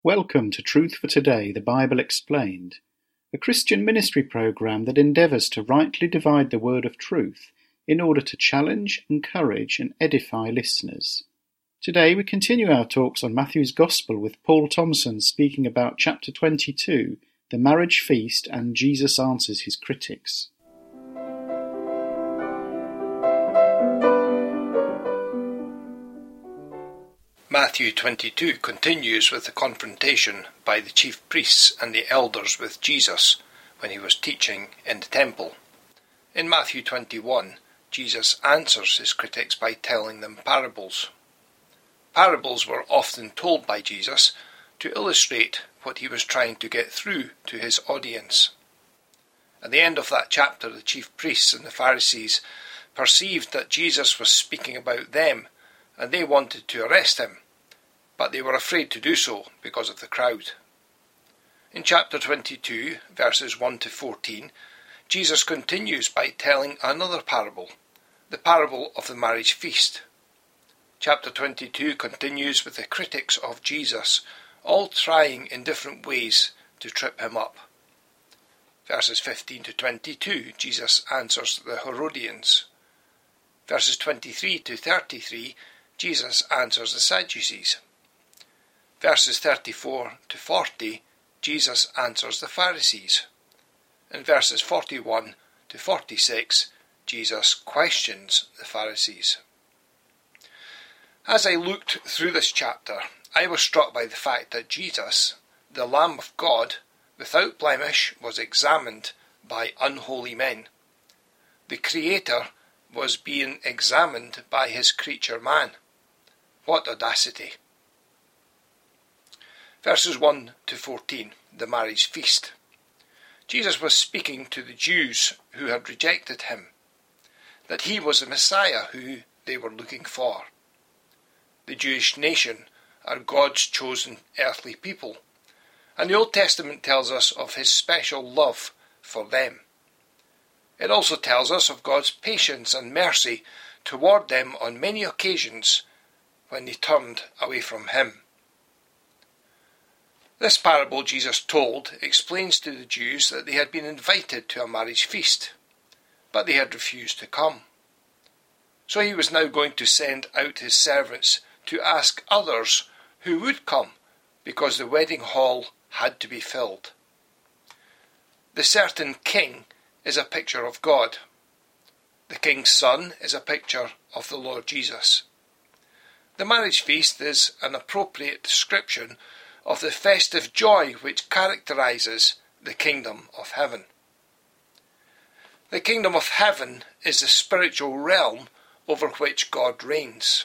Welcome to Truth for Today, the Bible Explained, a Christian ministry program that endeavours to rightly divide the word of truth in order to challenge, encourage and edify listeners. Today we continue our talks on Matthew's Gospel with Paul Thompson speaking about chapter 22, the marriage feast, and Jesus answers his critics. Matthew 22 continues with the confrontation by the chief priests and the elders with Jesus when he was teaching in the temple. In Matthew 21, Jesus answers his critics by telling them parables. Parables were often told by Jesus to illustrate what he was trying to get through to his audience. At the end of that chapter, the chief priests and the Pharisees perceived that Jesus was speaking about them, and they wanted to arrest him, but they were afraid to do so because of the crowd. In chapter 22, verses 1 to 14, Jesus continues by telling another parable, the parable of the marriage feast. Chapter 22 continues with the critics of Jesus, all trying in different ways to trip him up. Verses 15 to 22, Jesus answers the Herodians. Verses 23 to 33, Jesus answers the Sadducees. Verses 34 to 40, Jesus answers the Pharisees. In verses 41 to 46, Jesus questions the Pharisees. As I looked through this chapter, I was struck by the fact that Jesus, the Lamb of God, without blemish, was examined by unholy men. The Creator was being examined by his creature man. What audacity! Verses 1 to 14, the marriage feast. Jesus was speaking to the Jews who had rejected him, that he was the Messiah who they were looking for. The Jewish nation are God's chosen earthly people, and the Old Testament tells us of his special love for them. It also tells us of God's patience and mercy toward them on many occasions when they turned away from him. This parable Jesus told explains to the Jews that they had been invited to a marriage feast, but they had refused to come. So he was now going to send out his servants to ask others who would come, because the wedding hall had to be filled. The certain king is a picture of God. The king's son is a picture of the Lord Jesus. The marriage feast is an appropriate description of the festive joy which characterises the kingdom of heaven. The kingdom of heaven is the spiritual realm over which God reigns.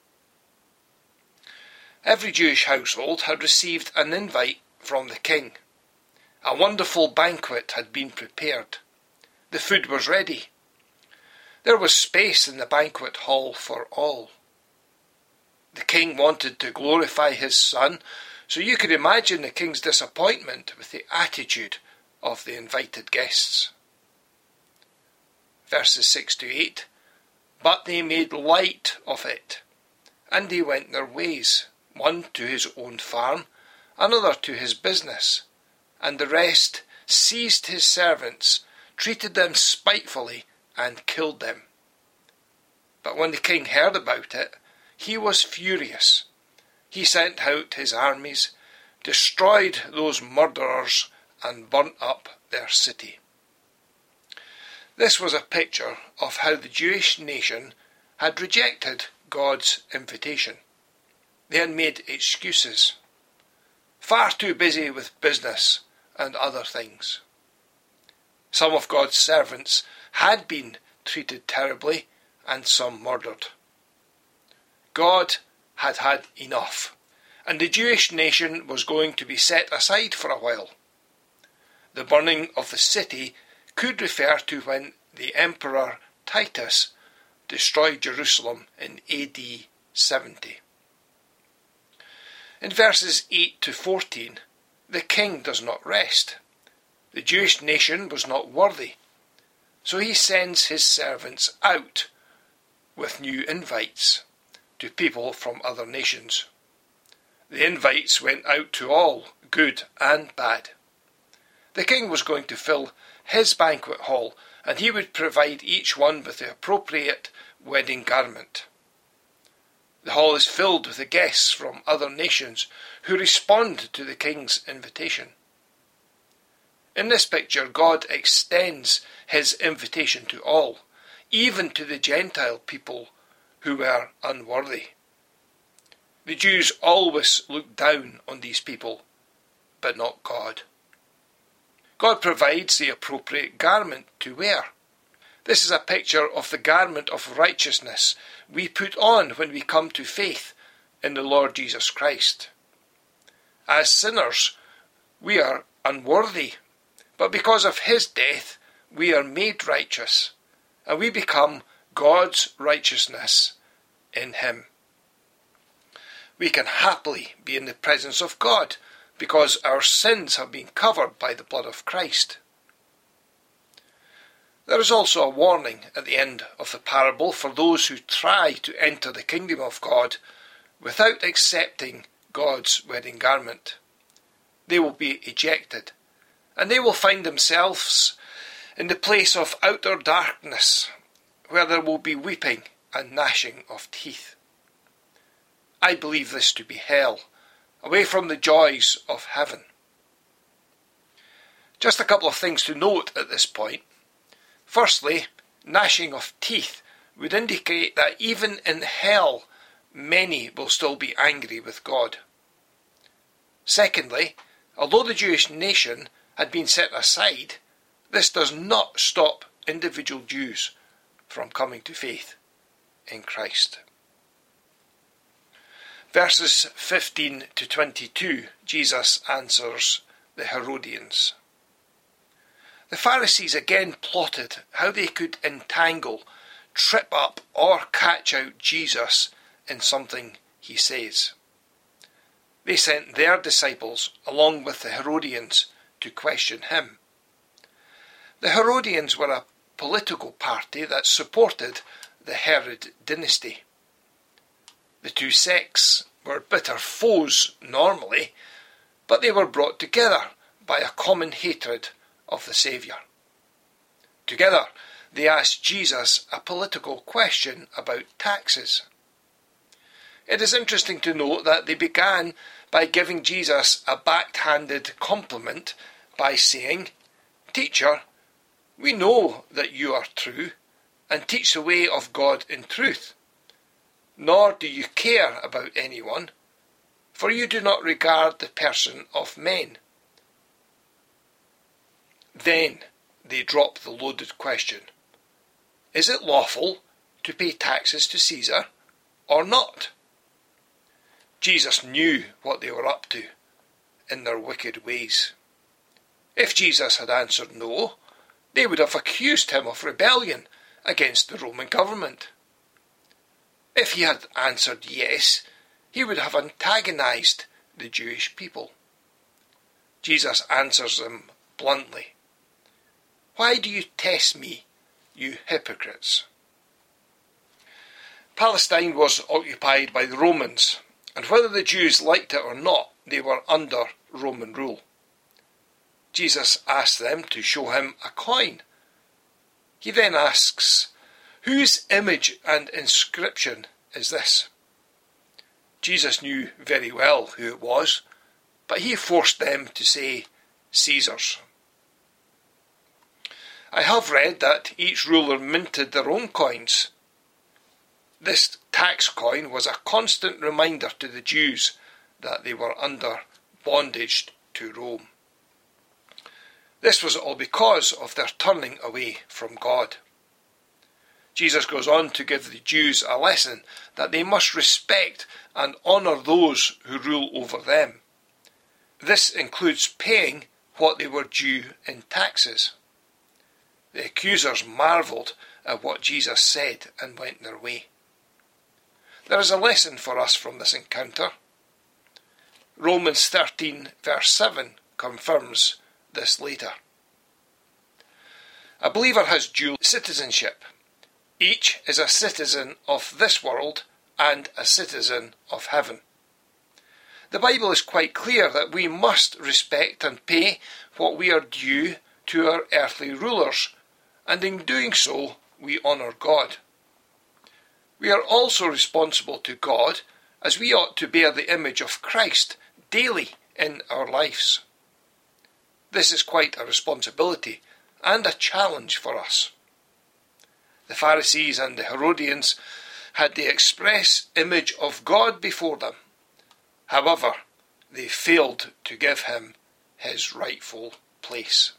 Every Jewish household had received an invite from the king. A wonderful banquet had been prepared. The food was ready. There was space in the banquet hall for all. The king wanted to glorify his son, so you could imagine the king's disappointment with the attitude of the invited guests. Verses 6 to 8, but they made light of it, and they went their ways, one to his own farm, another to his business, and the rest seized his servants, treated them spitefully, and killed them. But when the king heard about it, he was furious. He sent out his armies, destroyed those murderers, and burnt up their city. This was a picture of how the Jewish nation had rejected God's invitation. They had made excuses, far too busy with business and other things. Some of God's servants had been treated terribly, and some murdered. God had had enough, and the Jewish nation was going to be set aside for a while. The burning of the city could refer to when the Emperor Titus destroyed Jerusalem in AD 70. In verses 8 to 14, the king does not rest. The Jewish nation was not worthy, so he sends his servants out with new invites to people from other nations. The invites went out to all, good and bad. The king was going to fill his banquet hall, and he would provide each one with the appropriate wedding garment. The hall is filled with the guests from other nations who respond to the king's invitation. In this picture, God extends his invitation to all, even to the Gentile people who were unworthy. The Jews always looked down on these people, but not God. God provides the appropriate garment to wear. This is a picture of the garment of righteousness we put on when we come to faith in the Lord Jesus Christ. As sinners, we are unworthy, but because of his death, we are made righteous, and we become God's righteousness in him. We can happily be in the presence of God because our sins have been covered by the blood of Christ. There is also a warning at the end of the parable for those who try to enter the kingdom of God without accepting God's wedding garment. They will be ejected, and they will find themselves in the place of outer darkness, where there will be weeping and gnashing of teeth. I believe this to be hell, away from the joys of heaven. Just a couple of things to note at this point. Firstly, gnashing of teeth would indicate that even in hell, many will still be angry with God. Secondly, although the Jewish nation had been set aside, this does not stop individual Jews from coming to faith in Christ. Verses 15 to 22, Jesus answers the Herodians. The Pharisees again plotted how they could entangle, trip up, or catch out Jesus in something he says. They sent their disciples along with the Herodians to question him. The Herodians were a political party that supported the Herod dynasty. The two sects were bitter foes normally, but they were brought together by a common hatred of the Saviour. Together, they asked Jesus a political question about taxes. It is interesting to note that they began by giving Jesus a backhanded compliment by saying, "Teacher, we know that you are true and teach the way of God in truth. Nor do you care about anyone, for you do not regard the person of men." Then they drop the loaded question. Is it lawful to pay taxes to Caesar or not? Jesus knew what they were up to in their wicked ways. If Jesus had answered no, they would have accused him of rebellion against the Roman government. If he had answered yes, he would have antagonized the Jewish people. Jesus answers them bluntly. "Why do you test me, you hypocrites?" Palestine was occupied by the Romans, and whether the Jews liked it or not, they were under Roman rule. Jesus asked them to show him a coin. He then asks, "Whose image and inscription is this?" Jesus knew very well who it was, but he forced them to say Caesar's. I have read that each ruler minted their own coins. This tax coin was a constant reminder to the Jews that they were under bondage to Rome. This was all because of their turning away from God. Jesus goes on to give the Jews a lesson that they must respect and honour those who rule over them. This includes paying what they were due in taxes. The accusers marvelled at what Jesus said and went their way. There is a lesson for us from this encounter. Romans 13 verse 7 confirms this later. A believer has dual citizenship. Each is a citizen of this world and a citizen of heaven. The Bible is quite clear that we must respect and pay what we are due to our earthly rulers, and in doing so, we honour God. We are also responsible to God, as we ought to bear the image of Christ daily in our lives. This is quite a responsibility and a challenge for us. The Pharisees and the Herodians had the express image of God before them. However, they failed to give him his rightful place.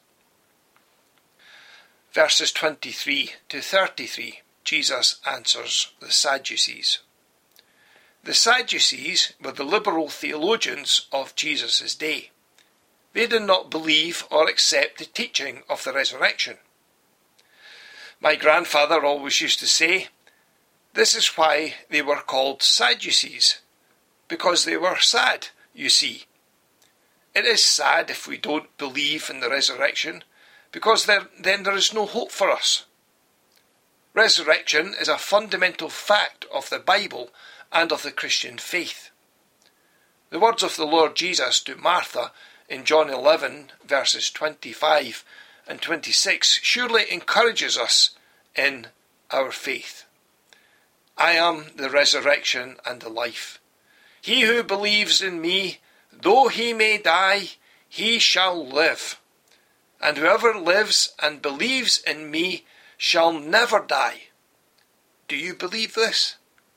Verses 23 to 33, Jesus answers the Sadducees. The Sadducees were the liberal theologians of Jesus' day. They did not believe or accept the teaching of the resurrection. My grandfather always used to say, this is why they were called Sadducees, because they were sad, you see. It is sad if we don't believe in the resurrection, because then there is no hope for us. Resurrection is a fundamental fact of the Bible and of the Christian faith. The words of the Lord Jesus to Martha in John 11, verses 25 and 26 surely encourages us in our faith. I am the resurrection and the life. He who believes in me, though he may die, he shall live. And whoever lives and believes in me shall never die. Do you believe this?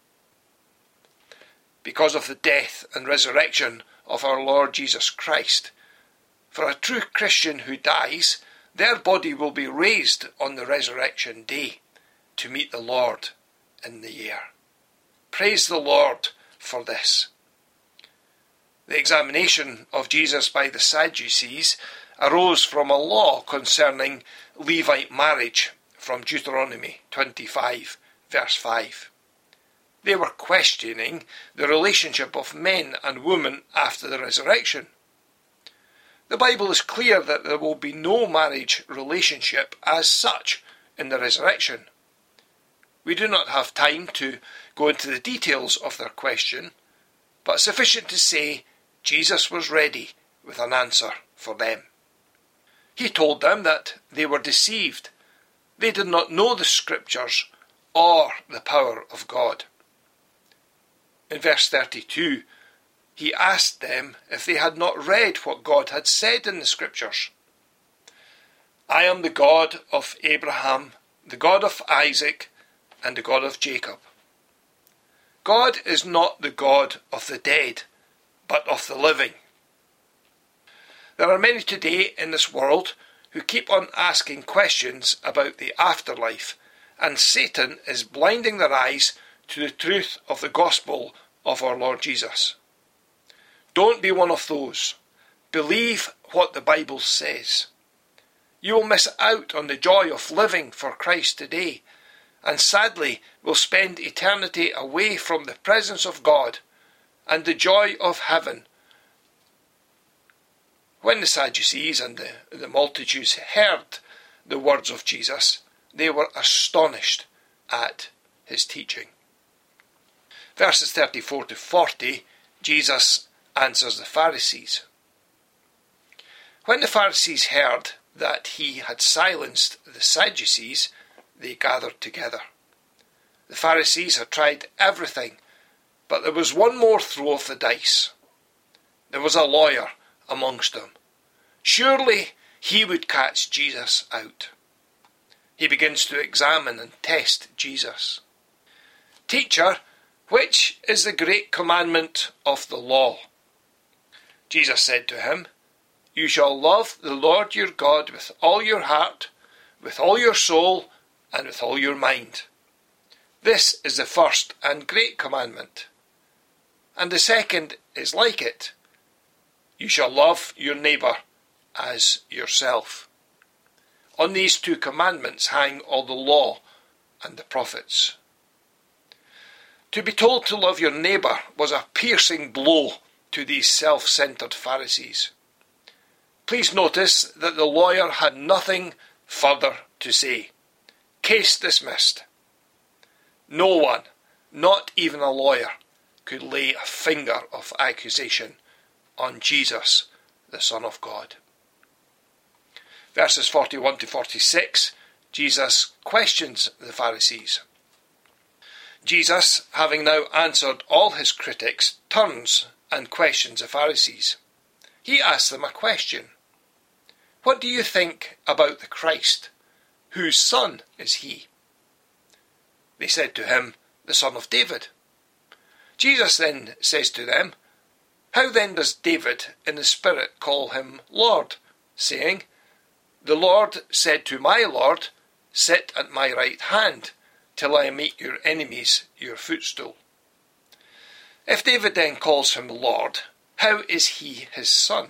Because of the death and resurrection of our Lord Jesus Christ, for a true Christian who dies, their body will be raised on the resurrection day to meet the Lord in the air. Praise the Lord for this. The examination of Jesus by the Sadducees arose from a law concerning Levite marriage from Deuteronomy 25, verse 5. They were questioning the relationship of men and women after the resurrection. The Bible is clear that there will be no marriage relationship as such in the resurrection. We do not have time to go into the details of their question, but sufficient to say Jesus was ready with an answer for them. He told them that they were deceived. They did not know the Scriptures or the power of God. In verse 32, he asked them if they had not read what God had said in the Scriptures. I am the God of Abraham, the God of Isaac, and the God of Jacob. God is not the God of the dead, but of the living. There are many today in this world who keep on asking questions about the afterlife, and Satan is blinding their eyes to the truth of the gospel of our Lord Jesus. Don't be one of those. Believe what the Bible says. You will miss out on the joy of living for Christ today, and sadly will spend eternity away from the presence of God and the joy of heaven. When the Sadducees and the multitudes heard the words of Jesus, they were astonished at his teaching. Verses 34 to 40, Jesus answers the Pharisees. When the Pharisees heard that he had silenced the Sadducees, they gathered together. The Pharisees had tried everything, but there was one more throw of the dice. There was a lawyer amongst them. Surely he would catch Jesus out. He begins to examine and test Jesus. Teacher, which is the great commandment of the law? Jesus said to him, You shall love the Lord your God with all your heart, with all your soul, and with all your mind. This is the first and great commandment. And the second is like it. You shall love your neighbour as yourself. On these two commandments hang all the law and the prophets. To be told to love your neighbour was a piercing blow to these self-centred Pharisees. Please notice that the lawyer had nothing further to say. Case dismissed. No one, not even a lawyer, could lay a finger of accusation on Jesus, the Son of God. Verses 41 to 46, Jesus questions the Pharisees. Jesus, having now answered all his critics, turns and questions the Pharisees. He asks them a question. What do you think about the Christ? Whose son is he? They said to him, the son of David. Jesus then says to them, how then does David in the Spirit call him Lord, saying, the Lord said to my Lord, sit at my right hand, till I make your enemies your footstool. If David then calls him Lord, how is he his son?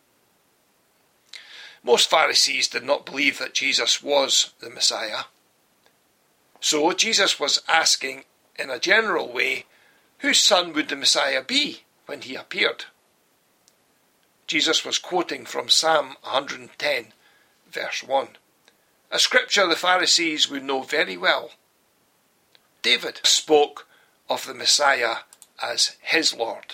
Most Pharisees did not believe that Jesus was the Messiah. So Jesus was asking in a general way, whose son would the Messiah be when he appeared? Jesus was quoting from Psalm 110, verse 1, a scripture the Pharisees would know very well. David spoke of the Messiah as his Lord.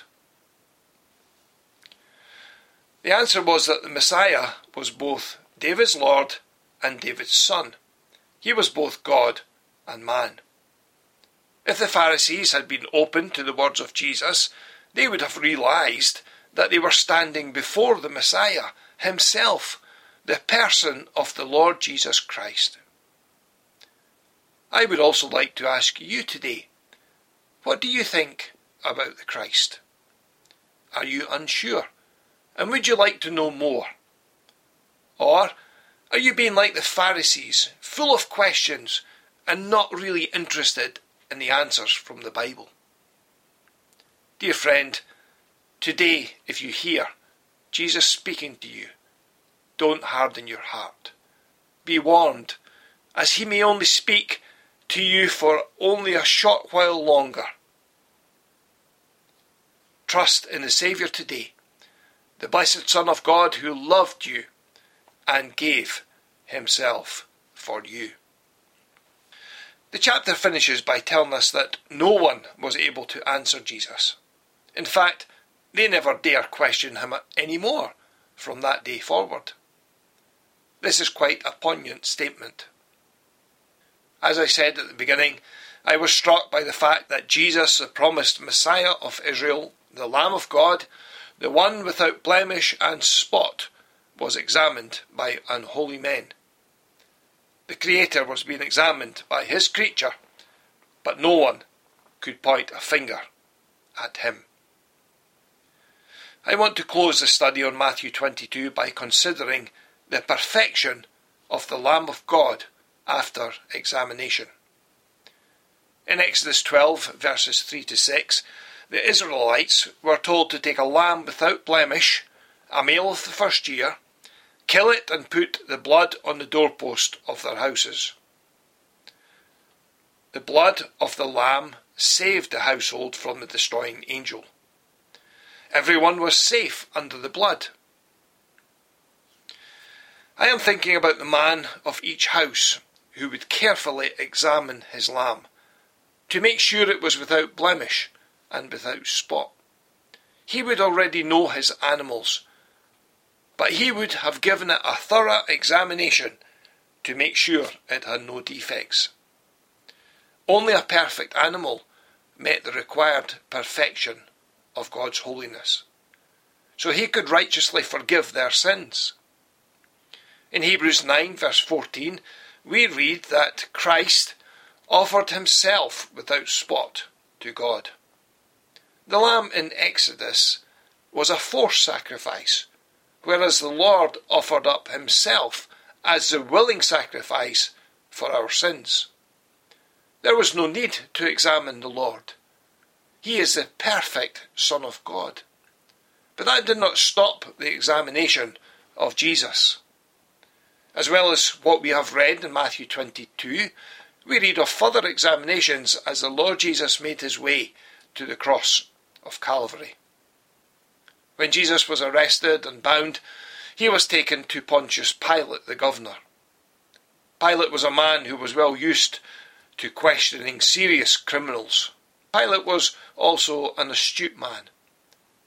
The answer was that the Messiah was both David's Lord and David's son. He was both God and man. If the Pharisees had been open to the words of Jesus, they would have realized that they were standing before the Messiah himself, the person of the Lord Jesus Christ. I would also like to ask you today, what do you think about the Christ? Are you unsure? And would you like to know more? Or are you being like the Pharisees, full of questions and not really interested in the answers from the Bible? Dear friend, today if you hear Jesus speaking to you, don't harden your heart. Be warned, as he may only speak to you for only a short while longer. Trust in the Saviour today, the blessed Son of God who loved you and gave himself for you. The chapter finishes by telling us that no one was able to answer Jesus. In fact, they never dare question him any more from that day forward. This is quite a poignant statement. As I said at the beginning, I was struck by the fact that Jesus, the promised Messiah of Israel, the Lamb of God, the one without blemish and spot, was examined by unholy men. The Creator was being examined by his creature, but no one could point a finger at him. I want to close the study on Matthew 22 by considering the perfection of the Lamb of God after examination. In Exodus 12, verses 3 to 6, the Israelites were told to take a lamb without blemish, a male of the first year, kill it and put the blood on the doorpost of their houses. The blood of the lamb saved the household from the destroying angel. Everyone was safe under the blood. I am thinking about the man of each house who would carefully examine his lamb to make sure it was without blemish and without spot. He would already know his animals, but he would have given it a thorough examination to make sure it had no defects. Only a perfect animal met the required perfection of God's holiness, so he could righteously forgive their sins. In Hebrews 9 verse 14 we read that Christ offered himself without spot to God. The lamb in Exodus was a forced sacrifice, whereas the Lord offered up himself as the willing sacrifice for our sins. There was no need to examine the Lord. He is the perfect Son of God. But that did not stop the examination of Jesus. As well as what we have read in Matthew 22, we read of further examinations as the Lord Jesus made his way to the cross of Calvary. When Jesus was arrested and bound, he was taken to Pontius Pilate, the governor. Pilate was a man who was well used to questioning serious criminals. Pilate was also an astute man.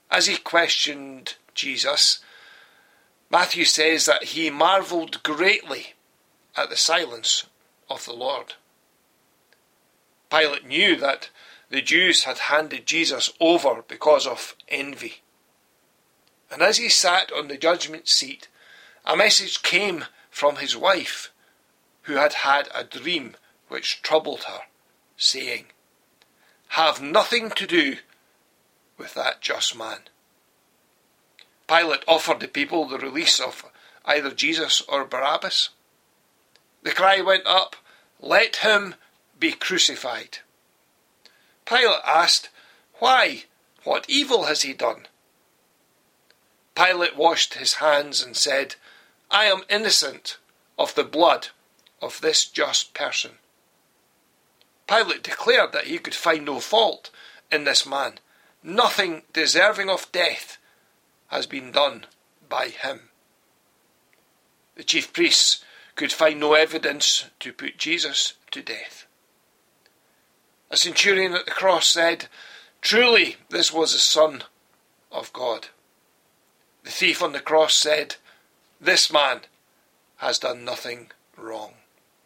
As he questioned Jesus, Matthew says that he marvelled greatly at the silence of the Lord. Pilate knew that the Jews had handed Jesus over because of envy. And as he sat on the judgment seat, a message came from his wife, who had had a dream which troubled her, saying, "Have nothing to do with that just man." Pilate offered the people the release of either Jesus or Barabbas. The cry went up, "Let him be crucified." Pilate asked, "Why? What evil has he done?" Pilate washed his hands and said, "I am innocent of the blood of this just person." Pilate declared that he could find no fault in this man. Nothing deserving of death has been done by him. The chief priests could find no evidence to put Jesus to death. A centurion at the cross said, "Truly this was the Son of God." The thief on the cross said, "This man has done nothing wrong."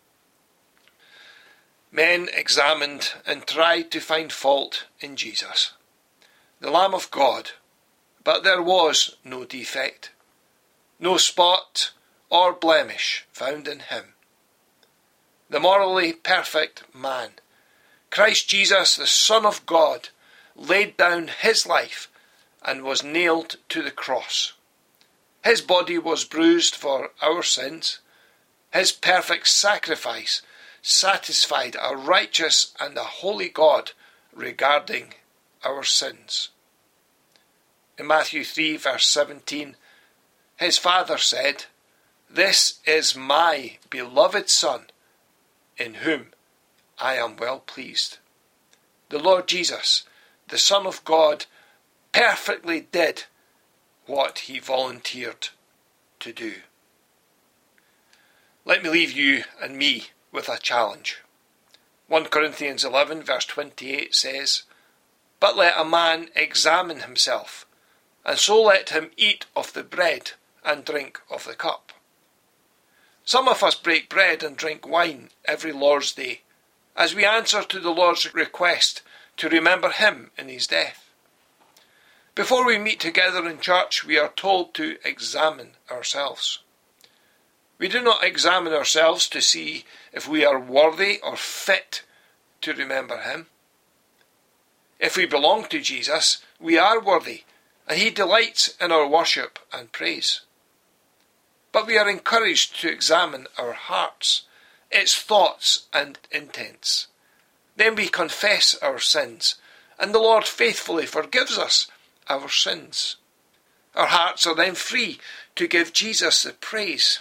Men examined and tried to find fault in Jesus, the Lamb of God, but there was no defect, no spot or blemish found in him. The morally perfect man, Christ Jesus, the Son of God, laid down his life and was nailed to the cross. His body was bruised for our sins. His perfect sacrifice satisfied a righteous and a holy God regarding our sins. In Matthew 3 verse 17, his Father said, "This is my beloved Son, in whom I am well pleased." The Lord Jesus, the Son of God, perfectly did what he volunteered to do. Let me leave you and me with a challenge. 1 Corinthians 11 verse 28 says, "But let a man examine himself, and so let him eat of the bread and drink of the cup." Some of us break bread and drink wine every Lord's Day, as we answer to the Lord's request to remember him in his death. Before we meet together in church, we are told to examine ourselves. We do not examine ourselves to see if we are worthy or fit to remember him. If we belong to Jesus, we are worthy, and he delights in our worship and praise. But we are encouraged to examine our hearts, its thoughts and intents. Then we confess our sins, and the Lord faithfully forgives us our sins. Our hearts are then free to give Jesus the praise.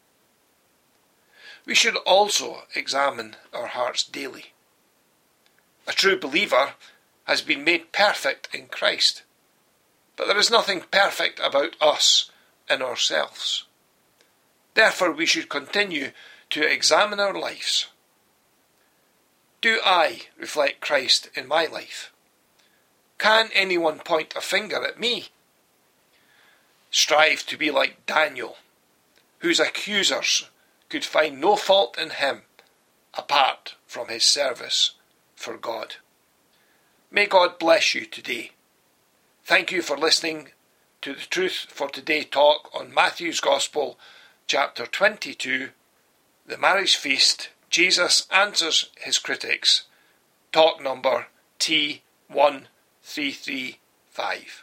We should also examine our hearts daily. A true believer has been made perfect in Christ, but there is nothing perfect about us in ourselves. Therefore we should continue to examine our lives. Do I reflect Christ in my life? Can anyone point a finger at me? Strive to be like Daniel, whose accusers could find no fault in him apart from his service for God. May God bless you today. Thank you for listening to the Truth for Today talk on Matthew's Gospel, chapter 22, The Marriage Feast, Jesus Answers His Critics, talk number T1335.